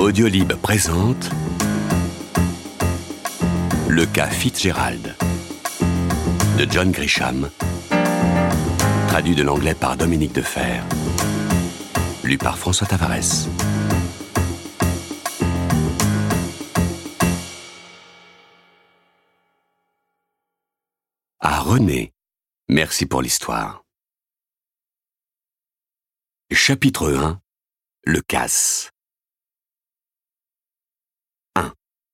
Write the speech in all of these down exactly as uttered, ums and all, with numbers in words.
Audiolib présente Le cas Fitzgerald de John Grisham, traduit de l'anglais par Dominique Defer, lu par François Tavares. À René, merci pour l'histoire. Chapitre un. Le casse. un.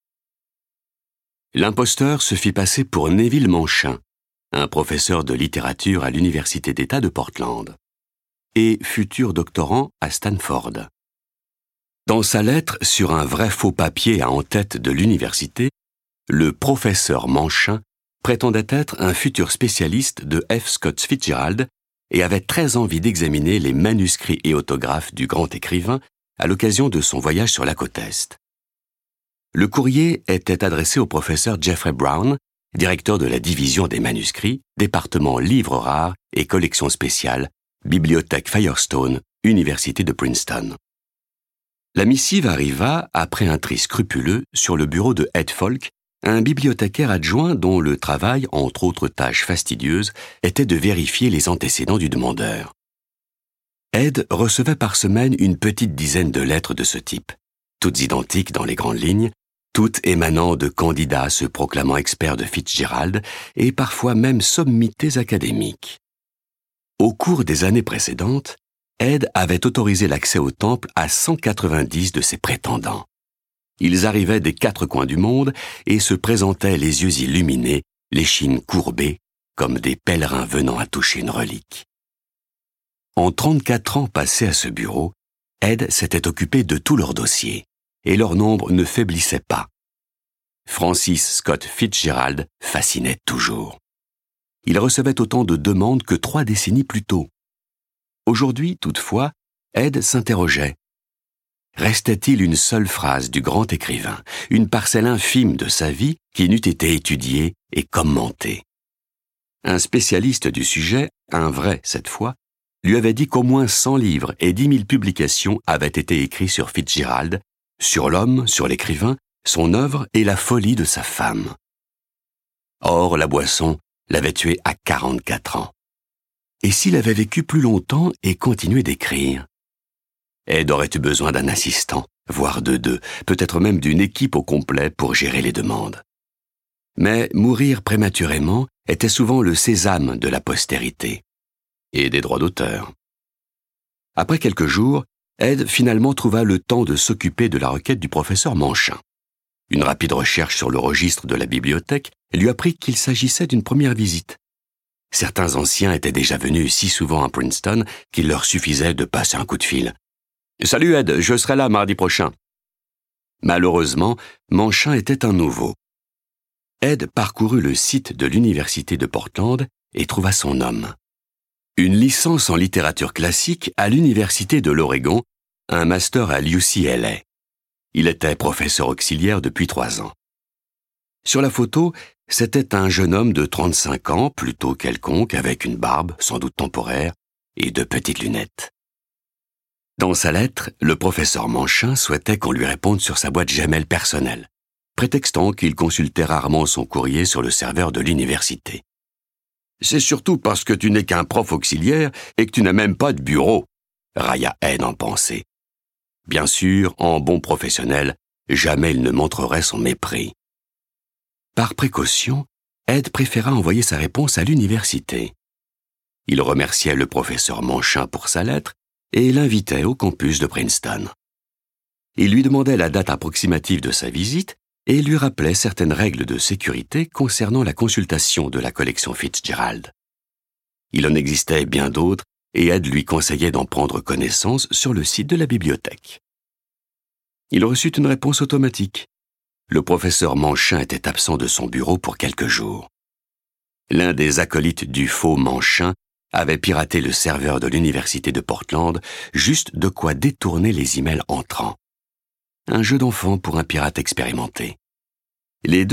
L'imposteur se fit passer pour Neville Manchin, un professeur de littérature à l'Université d'État de Portland, et futur doctorant à Stanford. Dans sa lettre sur un vrai faux papier à en-tête de l'université, le professeur Manchin prétendait être un futur spécialiste de F. Scott Fitzgerald et avait très envie d'examiner les manuscrits et autographes du grand écrivain à l'occasion de son voyage sur la côte Est. Le courrier était adressé au professeur Jeffrey Brown, directeur de la division des manuscrits, département livres rares et collections spéciales, bibliothèque Firestone, Université de Princeton. La missive arriva, après un tri scrupuleux, sur le bureau de Ed Folk, un bibliothécaire adjoint dont le travail, entre autres tâches fastidieuses, était de vérifier les antécédents du demandeur. Ed recevait par semaine une petite dizaine de lettres de ce type, toutes identiques dans les grandes lignes, toutes émanant de candidats se proclamant experts de Fitzgerald et parfois même sommités académiques. Au cours des années précédentes, Ed avait autorisé l'accès au temple à cent quatre-vingt-dix de ses prétendants. Ils arrivaient des quatre coins du monde et se présentaient les yeux illuminés, l'échine courbée, comme des pèlerins venant à toucher une relique. En trente-quatre ans passés à ce bureau, Ed s'était occupé de tous leurs dossiers, et leur nombre ne faiblissait pas. Francis Scott Fitzgerald fascinait toujours. Il recevait autant de demandes que trois décennies plus tôt. Aujourd'hui, toutefois, Ed s'interrogeait. Restait-il une seule phrase du grand écrivain, une parcelle infime de sa vie qui n'eût été étudiée et commentée? Un spécialiste du sujet, un vrai cette fois, lui avait dit qu'au moins cent livres et dix mille publications avaient été écrits sur Fitzgerald, sur l'homme, sur l'écrivain, son œuvre et la folie de sa femme. Or, la boisson l'avait tué à quarante-quatre ans. Et s'il avait vécu plus longtemps et continué d'écrire? Ed aurait eu besoin d'un assistant, voire de deux, peut-être même d'une équipe au complet pour gérer les demandes. Mais mourir prématurément était souvent le sésame de la postérité et des droits d'auteur. Après quelques jours, Ed finalement trouva le temps de s'occuper de la requête du professeur Manchin. Une rapide recherche sur le registre de la bibliothèque lui apprit qu'il s'agissait d'une première visite. Certains anciens étaient déjà venus si souvent à Princeton qu'il leur suffisait de passer un coup de fil. « Salut Ed, je serai là mardi prochain. » Malheureusement, Manchin était un nouveau. Ed parcourut le site de l'Université de Portland et trouva son homme. Une licence en littérature classique à l'Université de l'Oregon, un master à l'U C L A. Il était professeur auxiliaire depuis trois ans. Sur la photo, c'était un jeune homme de trente-cinq ans, plutôt quelconque, avec une barbe, sans doute temporaire, et de petites lunettes. Dans sa lettre, le professeur Manchin souhaitait qu'on lui réponde sur sa boîte Gmail personnelle, prétextant qu'il consultait rarement son courrier sur le serveur de l'université. « C'est surtout parce que tu n'es qu'un prof auxiliaire et que tu n'as même pas de bureau », railla Ed en pensée. Bien sûr, en bon professionnel, jamais il ne montrerait son mépris. Par précaution, Ed préféra envoyer sa réponse à l'université. Il remerciait le professeur Manchin pour sa lettre et l'invitait au campus de Princeton. Il lui demandait la date approximative de sa visite et lui rappelait certaines règles de sécurité concernant la consultation de la collection Fitzgerald. Il en existait bien d'autres et Ed lui conseillait d'en prendre connaissance sur le site de la bibliothèque. Il reçut une réponse automatique. Le professeur Manchin était absent de son bureau pour quelques jours. L'un des acolytes du faux Manchin avait piraté le serveur de l'Université de Portland, juste de quoi détourner les emails entrants. Un jeu d'enfant pour un pirate expérimenté. Les